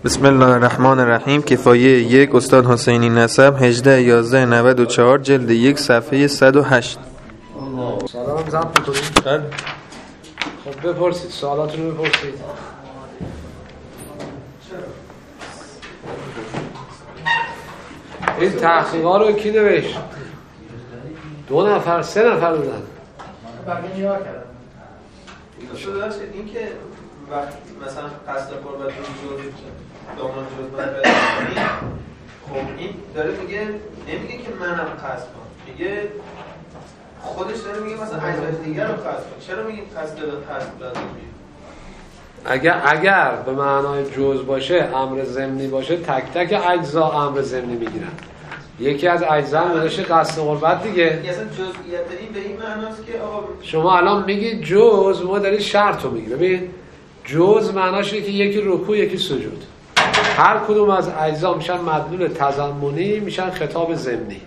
بسم الله الرحمن الرحیم. کفایه 1 استاد حسینی نسب 18/11/94 جلد 1 صفحه 108. سلام ضبط می‌کنید؟ خب بپرسید، سوالاتون رو بپرسید. این تحقیقا رو کی نوشت؟ 2 نفر 3 نفر بودن. بقیه نگاه کردن. این که وقتی مثلا قصد قربت رو جور دامن جور من خب این داره میگه نمیگه که منم قصد کنم، میگه خودش داره میگه مثلا اجزای دیگر رو قصد کنم. چرا میگیم قصد لازم اگر به معنای جز باشه، امر ضمنی باشه، تک تک اجزا امر ضمنی میگیرن. یکی از اجزا نوشته قصد قربت دیگه. اصلا جزئیات این به این معناست که آقا شما الان میگی جز، ما دارید شرط رو میگی. ببین جز معناش اینه که یکی رکوع یکی سجود، هر کدوم از اجزا میشن مدلول تضمنی، میشن خطاب ضمنی.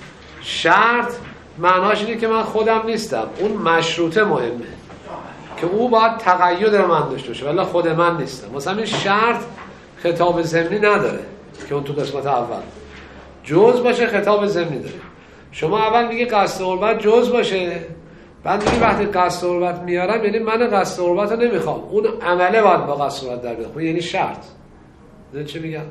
شرط معناش اینه که من خودم نیستم، اون مشروطه مهمه که او باید تقید من داشته باشه، ولی خود من نیستم. مثلا این شرط خطاب ضمنی نداره که اون تو قسمت اول. جز باشه خطاب ضمنی داره. شما اول میگی قصد قربت جز باشه، بعد میگی وقتی قصد قربت میارم یعنی من قصد قربت رو نمیخوام، اون عمله باید با قصد قربت در بیاد، یعنی شرط. نه چه میگم؟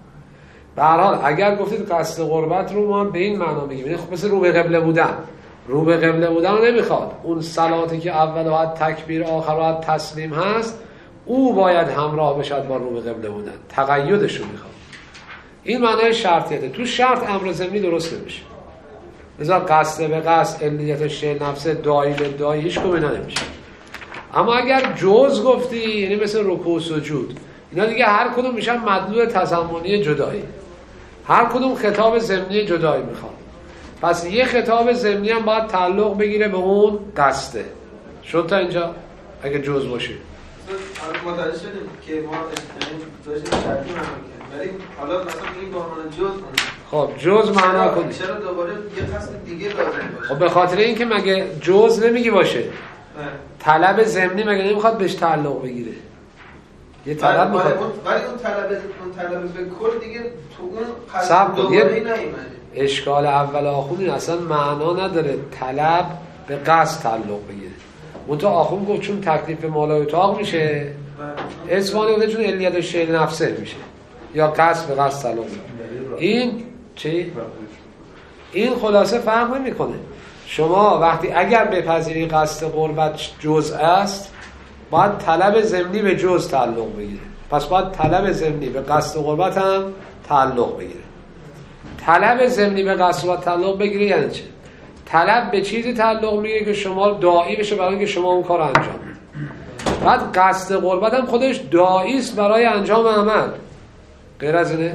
به هر حال اگر گفتید قصد قربت رو ما به این معنا میگیم، یعنی خب مثل رو به قبله بودن. رو به قبله بودن رو نمیخواد، اون صلاتی که اول باید تکبیر آخر باید تسلیم هست، او باید همراه بشد با رو به قبله بودن، تقیدش رو میخواد. این معنای شرطیته. تو شرط امر ضمنی درست نمیشه. مثلا قصد به قصد، علیت شیء نفسه، داعی به داعی، هیچ کدوم اینا نمیشه. اما اگر جز گفتی یعنی مثل رکوع و سجود، اینا دیگه هر کدوم میشن مدلول تضمنی جدایی، هر کدوم خطاب ضمنی جدایی میخواد. پس یه خطاب ضمنی هم باید تعلق بگیره به اون قصده. شد تا اینجا اگه جز باشه. متوجه شدیم که ما داشتیم شرطی معنا کنیم، ولی حالا مثلا این با معنی جز کنیم. خب جز معنا کنیم. چرا دوباره یه قصد دیگه لازم باشه؟ خب به خاطر اینکه مگه جز نمیگی باشه. طلب ضمنی مگه نمیخواد بهش تعلق بگیره؟ یه طلب میخواد. ولی اون طلب به کل دیگه تو اون قصد دوباره نیومده. اشکال اول آخون اصلا معنا نداره طلب به قصد تعلق بگیره. منتها آخون گفت چون تکلیف مالای اتاق میشه، اسمانی گفته چون علیت شیء نفسه میشه، یا قصد به قصد تعلق بگیره. این چی؟ این خلاصه فرق نمیکنه. شما وقتی اگر بپذیری قصد قربت جزء است، باید طلب ضمنی به جزء تعلق بگیره. پس باید طلب ضمنی به قصد قربت هم تعلق بگیره. طلب ضمنی به قصد قربت تعلق بگیره یعنی چه؟ طلب به چیزی تعلق میگیره که شما داعی بشه برای اینکه شما اون کار انجام بدید. بعد قصد قربت هم خودش داعی است برای انجام عمل. غیر از اینه؟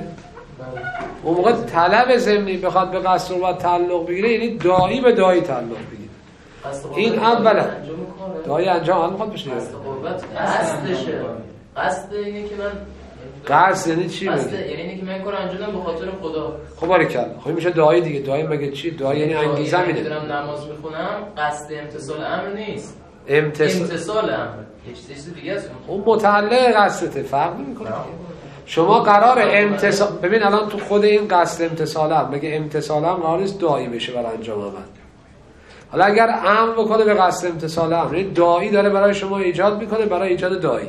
اون موقع طلب ضمنی بخواد به قصد قربت تعلق بگیره یعنی داعی به داعی تعلق بگیره. این اولا داعی انجام عمل میخواد بشه. قصد قربت قصدشه. قصد اینه که من قصد یعنی چی؟ قصد یعنی اینه که من کار انجام بدم به خاطر خدا. خب باریکلا. خب میشه داعی دیگه. داعی مگه چی؟ داعی یعنی انگیزه میده. دارم نماز میخونم، قصد امتثال امر نیست. امتثال امر یه چیز دیگه است. اون متعلق قصدته، فرق نمیکنه. شما قرار امتثال، ببین الان تو خود این قصد امتثالم مگه امتثالم قرار نیست داعی بشه برای انجام عمل. حالا اگر امر بکنه به قصد امتثالم، یعنی داعی داره برای شما ایجاد میکنه برای ایجاد داعی.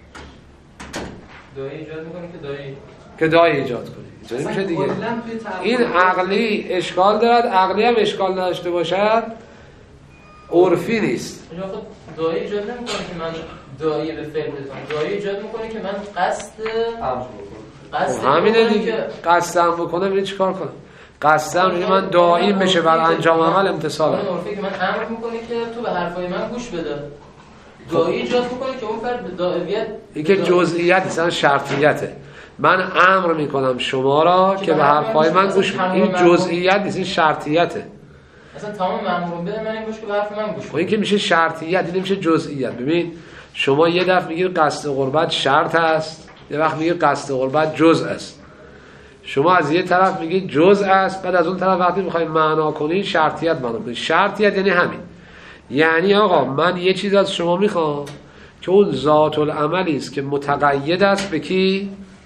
داعی ایجاد میکنه که داعی ایجاد کنه. اینجوری میشه دیگه. این عقلی اشکال دارد، عقلی هم اشکال نداشته باشد عرفی نیست. داعی ایجاد نمیکنه که من داعی به فعل بزنم، داعی ایجاد میکنه که من قصد همینه دیگه. قصدم بکنم یعنی چیکار کنم؟ قصدم یعنی من داعی بشه بر انجام عمل امتثالم. اون عرفی که من امر میکنه که تو به حرفای من گوش بده. داعی ایجاد میکنه که اون فرد به داعیت این که جزئیات اصلا شرطیته. من امر میکنم شما را که به حرفای من گوش بدید. این جزئیات نیست، این شرطیته. اصلا تمام مأمورون بده من این گوش که به حرف من گوش بده. این که میشه شرطیت، این میشه جزئیات. ببین شما یه دفعه میگید قصد قربت شرط است، یه وقت میگید قصد قربت جزء است. شما از یه طرف میگید جزء است، بعد از اون طرف وقتی میخواید معنا کنید شرطیت معنا کنید. شرطیت یعنی همین. یعنی آقا من یه چیز از شما میخوام که اون ذات العملی است که متقید است به کی؟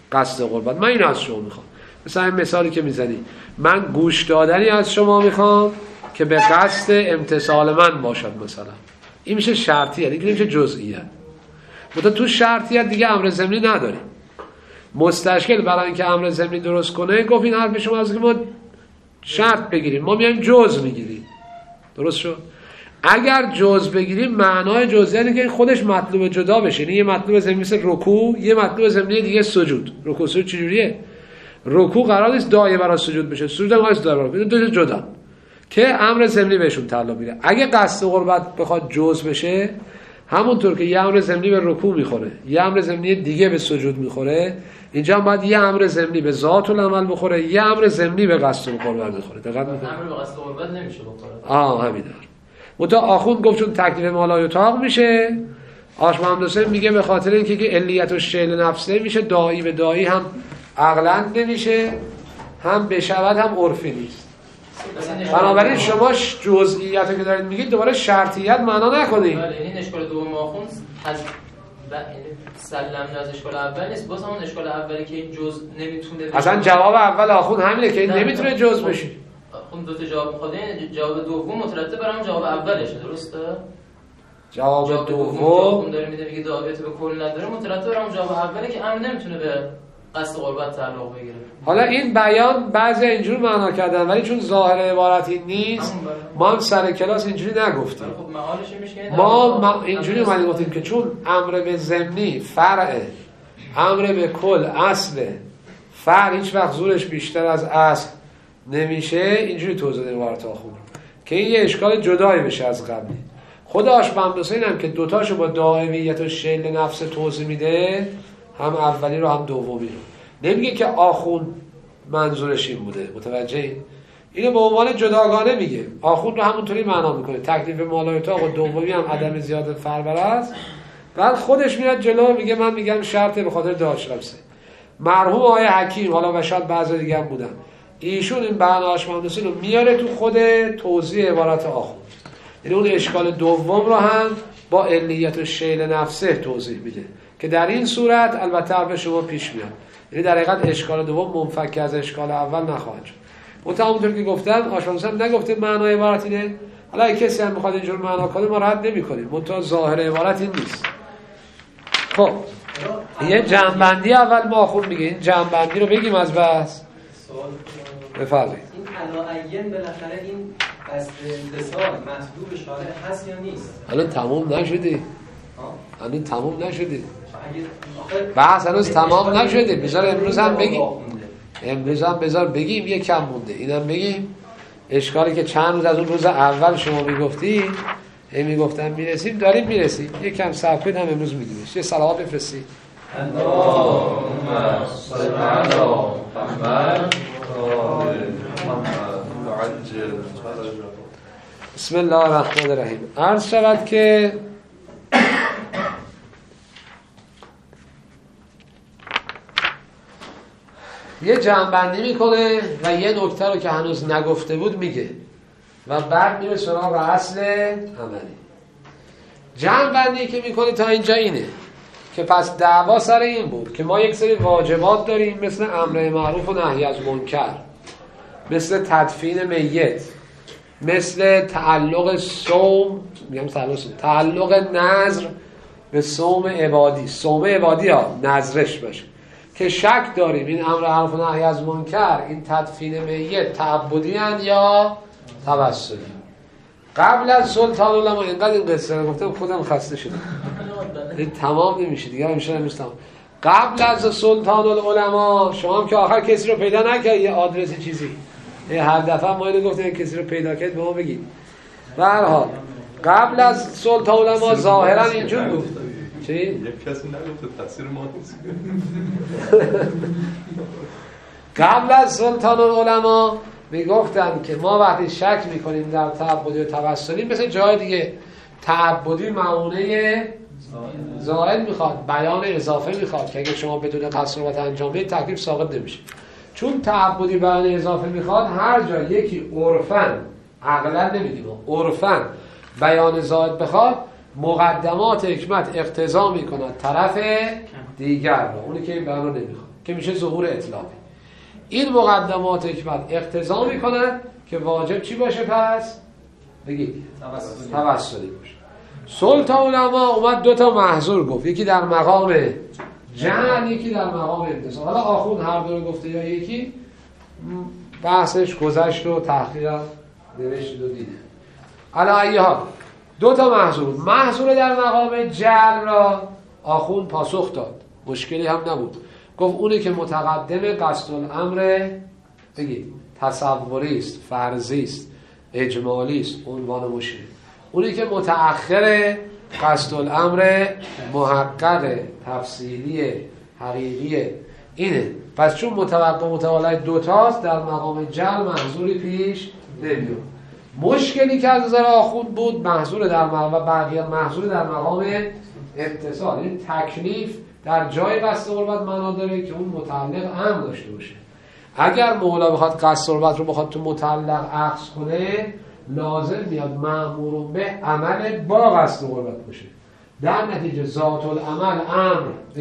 قصد قربت. من این از شما میخوام، مثلا این مثالی که میزنی، من گوش دادنی از شما میخوام که به قصد امتثال من باشد، مثلا این میشه شرطیت، این میشه جزئیت. تو شرطیت دیگه امر ضمنی نداریم. مستشکل برای اینکه امر ضمنی درست کنه گفت این حرف شما از که ما شرط بگیریم، ما میایم جزء میگیریم. درست شد؟ اگر جزء بگیریم معنای جزئیه که خودش مطلوب جدا بشه. یعنی یه مطلوب ضمنی مثل رکوع، یه مطلوب ضمنی دیگه سجود. رکوع سجود چجوریه؟ رکوع قرار نیست دایه برای سجود بشه، سجود هم قرار نیست دایه برای دو جدا که امر ضمنی بهشون تعلق میره. اگه قصد قربت بخواد جزء بشه، همونطور که یه امر ضمنی به رکوع میخوره، یه امر ضمنی دیگه به سجود میخوره، اینجا هم باید یه امر ضمنی به ذات العمل بخوره، یه امر ضمنی به قصد قربت بخوره. دقت میکنید؟ امر به قصد قربت نمیشه بخوره. همین. متا آخوند گفت چون تکلیف مالای اتاق میشه، آش محمد حسین میگه به خاطر اینکه علیت و شیل نفسه میشه، دایی به دایی هم عقلاً نمیشه، هم بشود هم عرفی نیست. بنابراین شما جزئیاتی که دارید میگید دوباره شرطیت معنا نکنید. بله، این اشکال دوم آخوند از سلم از اشکال اول نیست، باز همون اشکال اولی که این جزء نمیتونه اصلا جواب اول آخوند همینه که این نمیتونه جزء بشه. خب دو تا جواب میخواد، این جواب دوم مترتب بر همون جواب اولشه، درسته؟ جواب دوم داره میگه دعویت به کل نداره، مترتب بر همون جواب اوله که امر نمیتونه به قصد قربت تعلق بگیره. حالا این بیان بعضی اینجور معنا کردن، ولی چون ظاهر عبارتی نیست ما هم سر کلاس اینجوری نگفتیم. خب معالش میشه ما اینجوری اومدیم گفتیم که چون امر به ضمنی فرع، امر به کل اصل، فرع هیچ وقت زورش بیشتر از اصل نمیشه، اینجوری توضیح دادیم عبارت آخوند که این یه اشکال جدایی بشه از قبلی. خود آش محمد حسین هم که دوتاشو با دائمیت و شیل نفس توضیح میده، هم اولی رو هم دومی رو. نمیگه که آخوند منظورش این بوده، متوجهی؟ اینو به عنوان جداگانه میگه. آخوند رو همونطوری معنا میکنه، تکلیف مالای اتاق و دومی هم عدم زیادت فربر است. بعد خودش میاد جلو میگه من میگم شرطه به خاطر داش نفسه. مرحوم آقای حکیم، حالا و شاید بعضی دیگه هم بودن، ایشون این بیان آش محمد حسین رو میاره تو خود توضیح عبارت آخوند. یعنی اون اشکال دوم رو هم با علیت و شیل نفسه توضیح میده که در این صورت البته حرف شما پیش میاد، یعنی در حقیقت اشکال دوم منفک از اشکال اول نخواهد شد. همونطور که گفتم آش محمد حسین نگفته معنای عبارت اینه، حالا کسی هم میخواد اینجور معنا کنه ما رد نمی‌کنیم، منتها ظاهر عبارت این نیست. خب یه جمع‌بندی اول ما خوب میگه، این جمع‌بندی رو بگیم از بس. بفرمایید. این علاعین بالاخره این قصد اتصال مطلوب شارع هست یا نیست؟ الان تموم نشدی. الان تموم نشدی. بحث هنوز تمام نشده. بذار امروز هم بگیم. امروز هم بذار بگیم یه کم مونده. اینم بگیم. اشکالی که چند روز از اون روز اول شما میگفتی، میگفتم میرسیم، داریم میرسیم. یه کم صبر کنید، هم امروز میگیمش. یه صلوات بفرستید. اللهم صل علی محمد بسم الله الرحمن الرحیم. عرض شود که یه جمع‌بندی میکنه و یه نکته رو که هنوز نگفته بود میگه و بعد میره سراغ اصل عملی. جمع‌بندی که میکنه تا اینجا اینه که پس دعوا سر این بود که ما یک سری واجبات داریم، مثل امر معروف و نهی از منکر، مثل تدفین میت، مثل تعلق صوم، میگم تعلق نذر به صوم عبادی، صوم عبادی ها نذرش باشه، که شک داریم این امر معروف و نهی از منکر، این تدفین میت تعبدی ان یا توسلی. قبل از سلطان العلماء، اینقدر این قصه رو گفتم خودم خسته شدم، این تمام نمیشه دیگه، همیشه نمیستم. قبل از سلطان العلماء شما هم که آخر کسی رو پیدا نکرد، یه آدرس چیزی، هر دفعه ما اینو گفتیم کسی رو پیدا کرد به ما بگید. به هر حال قبل از سلطان العلماء ظاهرا اینجور بود. چی؟ یک کسی نگفته تفسیر ما نیست. قبل از سلطان العلماء میگفتن که ما وقتی شک میکنیم در تعبدی و توسلی، مثل جای دیگه تعبدی معونه زائد میخواد، بیان اضافه میخواد که اگه شما بدون قصر و انجام بدید تکلیف ساقط نمیشه. چون تعبدی بیان اضافه میخواد، هر جا یکی عرفاً، عقلاً نمیگیم، عرفاً بیان زائد بخواد، مقدمات حکمت اقتضا میکنه طرف دیگر رو، اونی که این بیان رو نمیخواد. که میشه ظهور اطلاقی. این مقدمات حکمت اقتضا میکنن که واجب چی باشه پس؟ بگید توسلی باشه. سلطان علما اومد 2 تا محظور گفت، یکی در مقام جعل، یکی در مقام اتصال. حالا آخوند هر دو رو گفته یا یکی، بحثش گذشت و تحقیق نوشت و دیده. علی ای حال 2 تا محظور در مقام جعل را آخوند پاسخ داد، مشکلی هم نبود. گفت اونی که متقدم قصد الامر بگید تصوری است، فرضی است، اجمالی است، عنوان مشکل. اونی که متأخر قصد الامر محقق، تفصیلی، حقیقیه. اینه. پس چون متوالای 2 تاست در مقام جعل محظوری پیش نمیاد. مشکلی که از نظر آخوند بود محظور در مقام و بقیه محظور در مقام اتصال. این تکلیف در جای قصد قربت معنا داره که اون متعلق امر داشته باشه. اگر مولا بخواد قصد قربت رو بخواد تو متعلق عکس کنه، لازم میاد مأمور به عمل با قصد قربت باشه. در نتیجه ذات العمل امر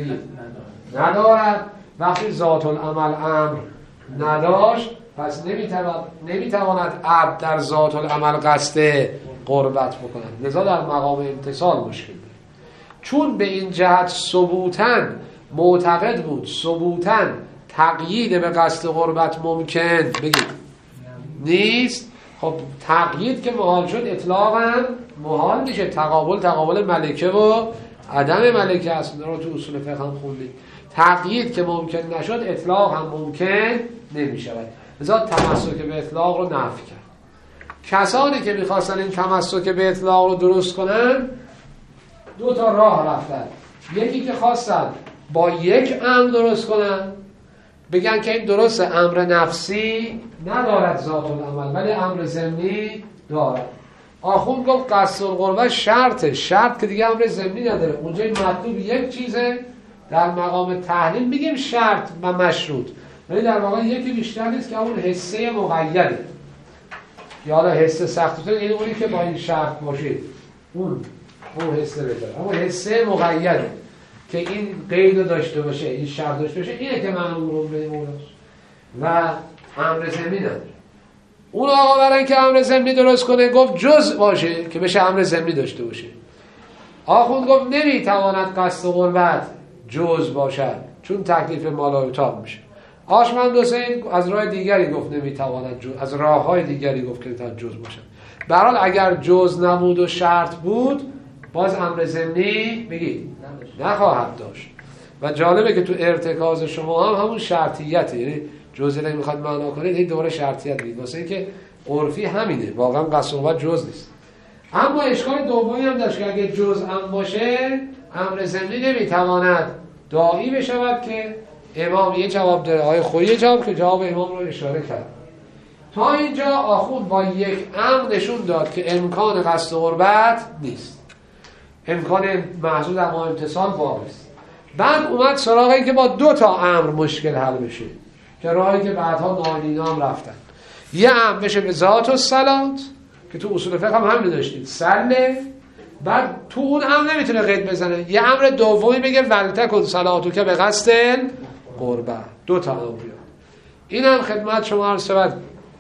ندارد. وقتی ذات العمل امر نداشت، پس نمیتواند عبد در ذات العمل قصد قربت بکند. لذا در مقام امتصال مشکل داره. چون به این جهت ثبوتاً معتقد بود، ثبوتاً تقیید به قصد قربت ممکن بگید نیست، خب تقیید که محال شد اطلاق هم محال میشه. تقابل ملکه و عدم ملکه است، رو تو اصول فقه هم خوندید. تقیید که ممکن نشد اطلاق هم ممکن نمیشود. لذا تمسک به اطلاق رو نفی کرد. کسانی که میخواستن این تمسک به اطلاق رو درست کنن 2 تا راه رفتن. یکی که خواستن با یک امر درست کنن، بگن که این درست امر نفسی ندارد ذات العمل ولی امر ضمنی دارد. آخوند گفت قصد القربت شرط که دیگه امر ضمنی نداره. اونجا این مطلوب یک چیزه، در مقام تحلیل میگیم شرط و مشروط، ولی در واقع یکی بیشتر نیست که اون حسه مقیده. یا حالا حسه سخت‌تر، یعنی اونی که با این شرط باشه اون حسه بده. اما حسه مقیده که این قید داشته باشه، این شرط داشته باشه، اینه که مأمور به مولاست و امر ضمنی نداره. اون آقا برای اینکه امر ضمنی درست کنه گفت جز باشه که بشه امر ضمنی داشته باشه. آخوند گفت نمیتواند قصد قربت جز باشد چون تکلیف مالایتاب میشه. آشمند حسین از راه دیگری گفت نمیتواند جز، از راههای دیگری گفت که نمیتواند جز باشد. به هر حال اگر جز نبود و شرط بود باز امر ضمنی بگید نخواهد داشت. و جالبه که تو ارتکاز شما هم همون شرطیته، یعنی جزء نمیخواد معنا کنه این دوره شرطیت میگه، واسه اینکه عرفی همینه، واقعا قصد قربت جز نیست. اما اشکال دومی هم داشت که اگه جز هم باشه امر ضمنی نمیتواند داعی بشود که امام یه جواب داره، آیه خویی جواب که جواب امام رو اشاره کرد. تا اینجا آخوند با یک امر نشون داد که امکان قصد قربت نیست، امکان محضور در مقام امتصال واقع است. بعد اومد سراغ این که با 2 تا امر مشکل حل بشه که راهی که بعدها نالینا هم رفتن. یه امر بشه به ذات و صلات که تو اصول فقه هم همین داشتید سله، بعد تو اون امر نمیتونه قید بزنه. یه امر دومی بگه ولتکن صلاتو که به قصد قربت. 2 تا امر بیاد. این هم خدمت شما عرض شود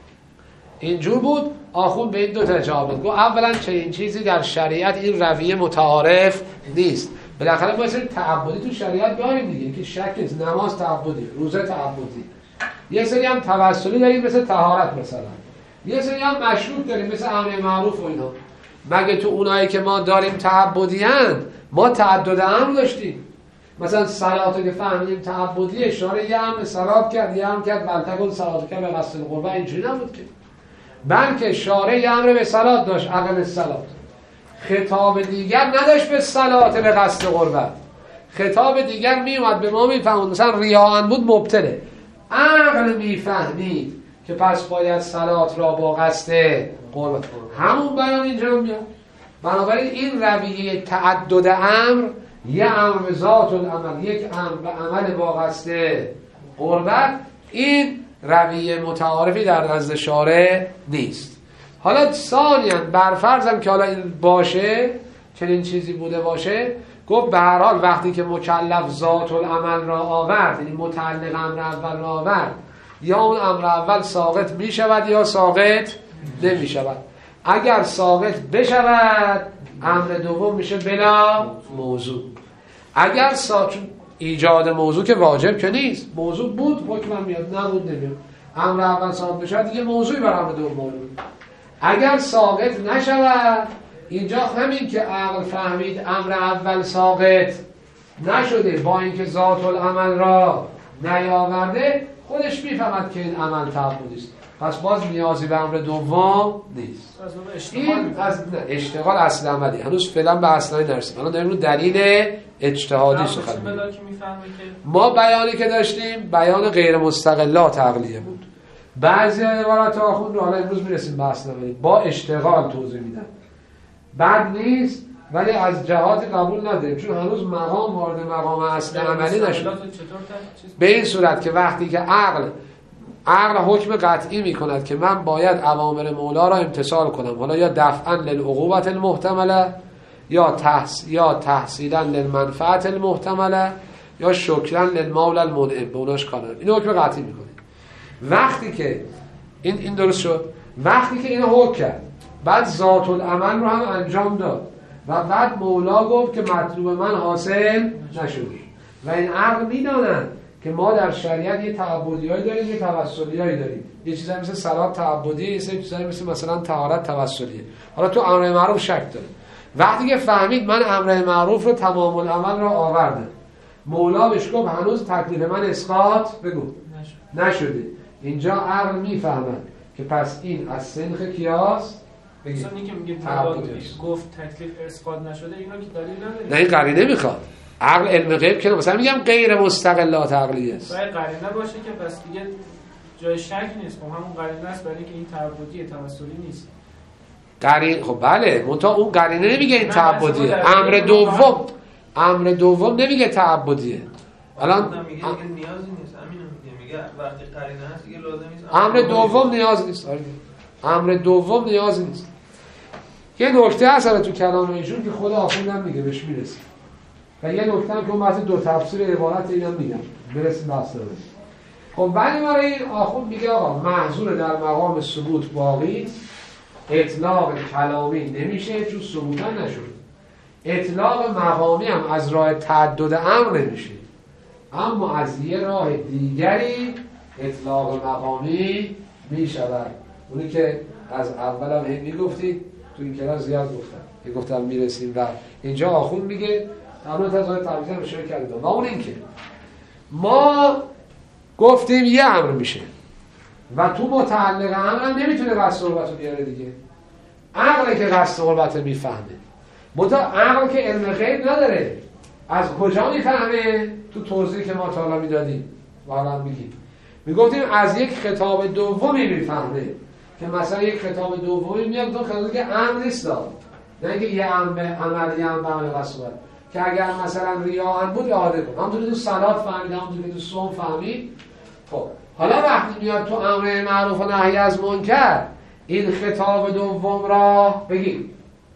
اینجور بود. آخوند به این 2 تا جواب داد. گفت اولا چنین چیزی در شریعت این رویه متعارف نیست. بالاخره باید تعبدی تو شریعت بیاریم دیگه که شک نیست. نماز تعبدی، روزه تعبدی، یه سری هم توسلی داریم مثل طهارت مثلا، یه سری هم مشروط داریم مثل امر معروف و اینا. مگه تو اونایی که ما داریم تعبدی‌اند ما تعدد امر داشتیم؟ مثلا صلاتو که فهمیدیم تعبدی، اشاره یه امر صلات کرد، یه امر کرد بلتکن صلاتو که به قصد القربت، اینجوری نبود که، بلکه شارع یه امر به صلات داشت، عقل صلات. خطاب دیگر نداشت به صلات به قصد قربت. خطاب دیگر میومد به ما میفهمون مثلا ریاءن بود مبتله، عقل میفهمید که پس باید صلات را با قصد قربت، همون بیان اینجا میاد. بنابراین این رویه تعدد امر، یه امر به ذات العمل، یک امر به عمل با قصد قربت، این رویه متعارفی در نزد شارع نیست. حالا ثانیاً برفرضم که حالا این باشه، چنین چیزی بوده باشه، گفت به هر حال وقتی که مکلف ذات العمل را آورد، یعنی متعلق امر اول را آورد، یا اون امر اول ساقط می شود یا ساقط نمی شود. اگر ساقط بشود امر دوم میشه بلا موضوع. اگر ایجاد موضوع که واجب که نیست، موضوع بود حکم میاد، نبود نمیاد. امر اول ساقط بشود دیگه موضوعی بر امر دوم موجود. اگر ساقط نشود، اینجا همین که عقل فهمید امر اول ساقط نشده با اینکه ذات العمل را نیاورده، خودش میفهمد که این عمل تعبدی است، پس باز نیازی به امر دوم نیست. این از اشتغال اصل عملی هنوز فعلا به اصلی نرسیم. الان داریم رو دلیل اجتهادی سخن میگیم. ما بیانی که داشتیم بیان غیر مستقلات عقلیه بود. بعضی عبارات آخوند رو حالا امروز میرسیم به اصل عملی با اشتغال توضیح میدن. بد نیست ولی از جهات قبول نداریم، چون هنوز مقام وارد مقام اصل عملی نشد. به این صورت که وقتی که عقل حکم قطعی میکند که من باید اوامر مولا را امتثال کنم، حالا یا دفعا للعقوبت المحتمله یا تحصیلا للمنفعت المحتمله یا شکرا للمولى المنعم، به اوناش کار ندارم. این حکم قطعی میکنه. وقتی که این درست شد، وقتی که اینو حکم کرد، بعد ذات العمل رو هم انجام داد و بعد مولا گفت که مطلوب من حاصل نشد و این عقل میدانند که ما در شریعت یه تعبدیایی داریم، یه توسلیایی داریم. یه چیزایی مثل صلات تعبدیه، یه چیزایی مثلا طهارت توسلیه. حالا تو امر معروف شک داره. وقتی که فهمید من امر معروف رو تمام العمل رو آوردم، مولا بهش گفت هنوز تکلیف من اسقاط نشده. اینجا عقل میفهمد که پس این از سنخ کیاس مثلا اینکه میگه گفت تکلیف اسقاط نشده، اینا که دلیل نداره. نه این قرینه میخواد. عقل علم غیب که مثلا میگم غیر مستقلات عقلی است. باید قرینه باشه که پس دیگه جای شک نیست. خب همون قرینه است برای که این تعبدی توسلی نیست. قرینه خب بله، منتها اون قرینه نمیگه این تعبدیه. امر دوم نمیگه تعبدیه. الان میگه نیازی نیست، همینو میگه وقتی قرینه هست دیگه لازم نیست. امر دوم نیاز نیست. امر دوم نیاز نیست. یه نکته هست تو کلام ایشون که خود آخوندم میگه، بهش میرسیم. و یه نکته هم که اون بحث دو تفسیر عبارت اینم میگم، برسیم بحث رو. خب ولی برای این آخوند میگه آقا محظور در مقام ثبوت باقی، اطلاق کلامی نمیشه چون ثبوتا نشد. اطلاق مقامی هم از راه تعدد امر نمیشه، اما از یه راه دیگری اطلاق مقامی میشود. اونی که از اول هم هم میگفتید تو این کلاس زیاد گفتم میرسیم. و اینجا آخوند میگه قبل از آقای تعویض هم اشاره کردیم و اون این که ما گفتیم یه امر میشه و تو متعلق امر هم نمیتونه قصد قربت رو بیاره دیگه. عقله که قصد قربت میفهمه، منتها عقل که علم غیب نداره. از کجا میفهمه؟ تو توضیحی که ما تا حالا میدادیم و حالا میگیم، میگفتیم از یک خطاب دومی میفهمه که مثلا یک خطاب دومی میاد تو خطابی که امر نیست داد، نه اینکه یه امر عملی هم به عمل قصد که اگر مثلا ریاء بود اعاده کن. همونطوری تو صلات فهمید، همونطوری تو صوم فهمید. خب حالا وقتی میاد تو امر معروف و نهی از منکر، این خطاب دوم را بگیم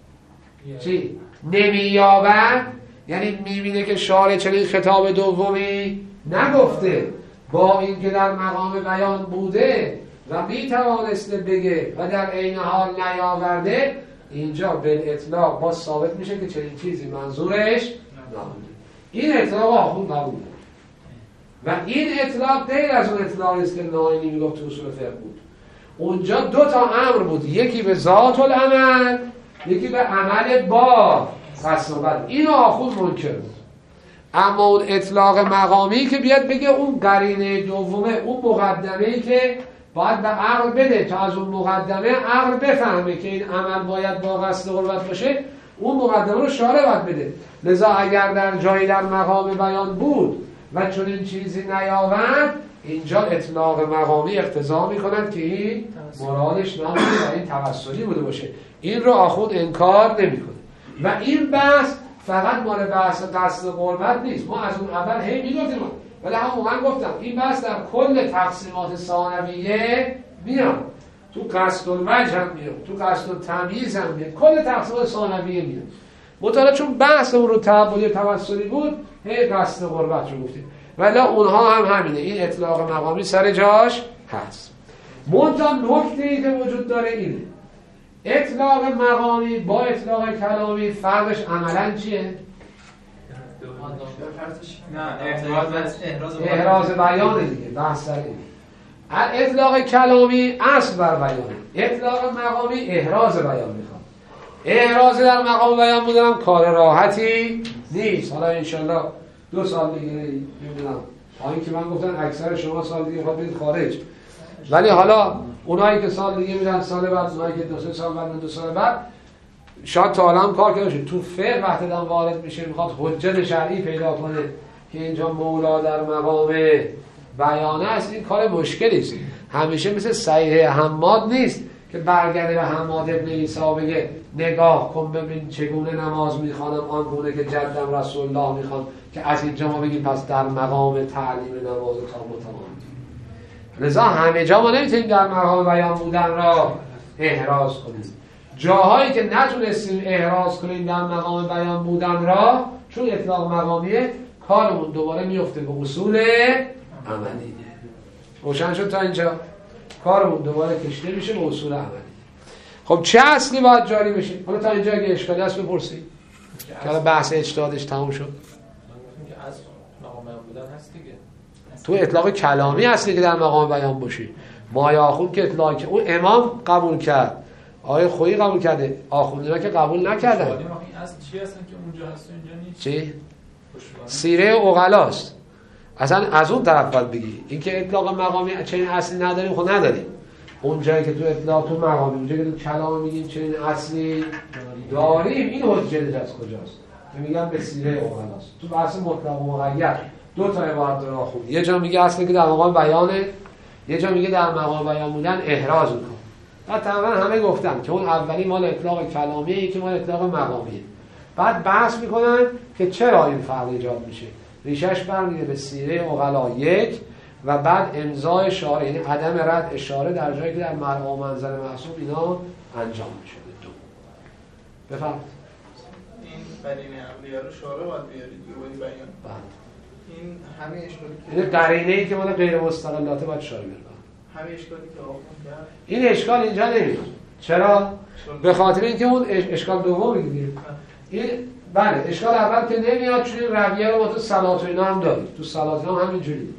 چی؟ نمییابد، یعنی میبینه که شارع چنین خطاب دومی نگفته، با اینکه در مقام بیان بوده و میتوانسته بگه و در عین حال نیاورده، اینجا به اطلاق با ثابت میشه که چنین چیزی منظورش نبوده. این اطلاق آخوند قبوله و این اطلاق غیر از اون اطلاقی است که ناینی میگفت تو اصول فقه بود. اونجا دو تا امر بود، یکی به ذات العمل، یکی به عمل با قصد و بد. اینو آخوند منکر بود. اما اون اطلاق مقامی که بیاد بگه اون قرینه دومه، اون مقدمه‌ای که باید به عقل بده تا از اون مقدمه عقل بفهمه که این عمل باید با قصد قربت باشه، اون مقدمه رو شارع باید بده. لذا اگر در جایی در مقام بیان بود و چون این چیزی نیاورد، اینجا اطلاق مقامی اقتضا می‌کند که این مرادش نبوده و این توسلی بوده باشه. این رو آخوند انکار نمی‌کنه. و این بحث فقط مال بحث قصد قربت نیست. ما از اون اول هی می‌گفتیم، ولی هم موقع گفتم این بحث در کل تقسیمات ثانویه میاد، تو قصد الوجه هم میاد، تو قصد التمییز هم میاد، کل تقسیمات ثانویه میاد. مطالعه چون بحث اون رو تعبدی توسلی بود هی قصد قربت رو گفتیم، ولی اونها هم همینه، این اطلاق مقامی سر جاش هست. منتها نکته‌ای که وجود داره اینه، اطلاق مقامی با اطلاق کلامی فرقش عملاً چیه؟ احراز بیانه دیگه، بحث سر اینه. اطلاق کلامی اصل بر بیانه، اطلاق مقامی احراز بیان میخواد. احراز در مقام بیان بودنم کار راحتی نیست. حالا انشالله 2 سال دیگه نمیدونم، همین که من گفتن اکثر شما سال دیگه خواهد برید خارج، ولی حالا اونایی که سال دیگه میرن سال بعد، اونایی که 2 سال بعد 2 سال بعد شاید تا حالا هم کار کرده باشه. تو فقه وقتی دم وارد میشه میخواد حجت شرعی پیدا کنه که اینجا مولا در مقام بیانه است، این کار مشکلی است. همیشه مثل صحیح حماد نیست که برگرده به حماد ابن عیسی بگه نگاه کن ببین چگونه نماز میخوانم آنگونه که جدم رسول الله میخوان، که از اینجا ما بگیم پس در مقام تعلیم نماز تا متمام. لذا همه جا ما نمیتونیم در مقام بیان بودن را احراز کنیم. جاهایی که نتونستیم احراز کنیم در مقام بیان بودن را، چون اطلاق مقامیه، کارمون دوباره میفته به اصول عملیه. روشن شد تا اینجا؟ کارمون دوباره کشیده میشه به اصول عملی. خب چه اصلی باید جاری بشه؟ حالا تا اینجا اگه اشکالی هست بپرسید که حالا بحث اجتهادش تموم شد. از مقام بیان بودن هست دیگه. تو اطلاق کلامی هستی که در مقام بیان باشی. ما یا آخوند که اطلاق که اون امام قبول کرد، آقای خویی قبول کرده، آخوندی‌ها که قبول نکردن. این اصل چی هستن که اونجا هست و اینجا نیست؟ چی؟ سیره عقلاست. اصلا از اون طرف باید بگی. این که اطلاق مقامی چنین اصلی نداریم، خود نداریم. اون جایی که تو اطلاق تو مقامی، اون جایی که تو کلام میگیم چنین اصلی داریم، این حجتش از کجاست؟ که میگن به سیره عقلاست. تو بحث مطلق و مقید 2 تا عبارت داره آخوند. یه جا میگه اصلی که در مقام بیانه، یه جا میگه در مقام بیان بودن احراز میکنه. بعد تقریبا همه گفتن که اون اولی مال اطلاق کلامیه، یکی مال اطلاق مقامیه. بعد بحث میکنن که چرا این فرق ایجاد میشه. ریشش برمیگرده به سیره عقلا 1 و بعد امضای شارع، یعنی عدم رد اشاره در جایی که در مرعا و منظر معصوم اینا انجام میشده. 2 بفرمایید. این قرینه عملیه رو شارع باید بیارید روی بیان. این همه اشکالی که این قرینه‌ای که مال غیر مستقلاته باید شارع بیاره. همه اشکالی که آخوند کرد این اشکال اینجا نمیاد. چرا؟ به خاطر اینکه اون اشکال دوم میگه. این بله اشکال اول که نمیاد، چون این رویه رو ما تو صلات و اینا هم داریم، تو صلات هم همینجوری.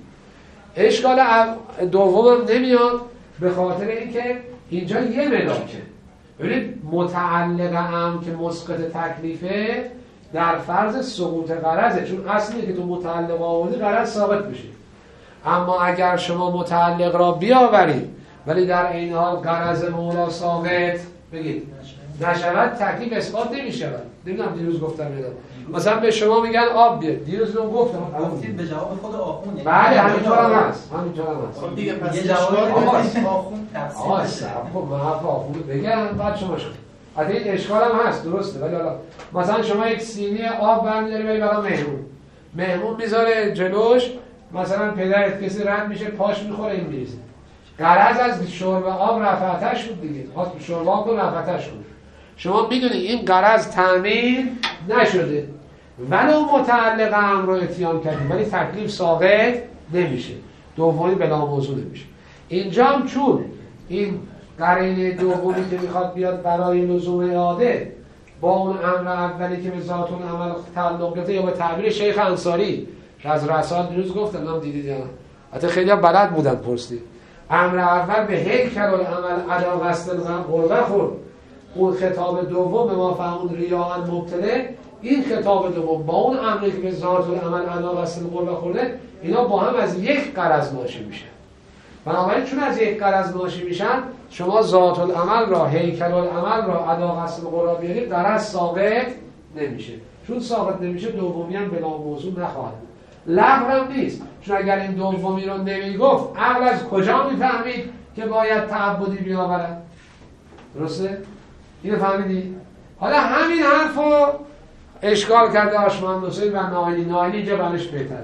اشکال دوم هم نمیاد به خاطر اینکه اینجا یه ملاکه. ببینید متعلق هم که مسقط تکلیفه در فرض سقوط غرضه، چون اصلی که تو متعلق آوردی غرض ثابت بشه. اما اگر شما متعلق را بیاورید ولی در این حال غرض مولا ثابت بگید نشود، تکلیف اثبات نمی‌شود. نمیدونم دیروز گفتم یا مثلا به شما میگن آب بیار، دیروز رو گفتم گفتید به جواب خود آخوند. بله همینطور هم هست، همینطور هم هست. خب دیگه پس یه جواب آخوند تفسیر خب من حرف آخوند بگم بعد شما شد. البته این اشکال هم هست درسته، ولی حالا مثلا شما یک سینی آب برمی‌داری ولی برای مهمون میذاره جلوش، مثلا پدرت کسی رد میشه پاش میخوره این میریزه. غرض از شرب آب رفعتش بود دیگه، خواست شرب آب رو رفعتش بود. شما میدونید این غرض تامین نشده ولو متعلق امر رو اتیان کردیم ولی تکلیف ساقط نمیشه، دومی بلا موضوع نمیشه. اینجا هم چون این قرینه دومی که میخواد بیاد برای لزوم اعاده با اون امر اولی که به ذات العمل تعلق داره، یا به تعبیر شیخ انصاری که از رسال دیروز گفتم هم دیدید یا نه، حتی خیلی هم بلد بودن پرسید، امر اول به هیکل العمل علی قصد القربه خورد، اون خطاب دوم به ما فهمون ریاء مبتله، این خطاب دوم با اون امری که به ذات العمل علی قصد القربه خورده، اینا با هم از یک غرض ناشی میشن. بنابراین چون از یک غرض ناشی میشن، شما ذات العمل را هیکل العمل را علی قصد القربه بیارید، غرض ثابت نمیشه. چون ثابت نمیشه دومی هم بلا موضوع نخواهد. لغو هم نیست، چون اگر این دومی رو نمیگفت عقل از کجا میفهمید که باید تعبدی بیاورد؟ درسته؟ اینو فهمیدی؟ حالا همین حرفو اشکال کرده آشمند حسین و نایلی اینجا برش بهتره.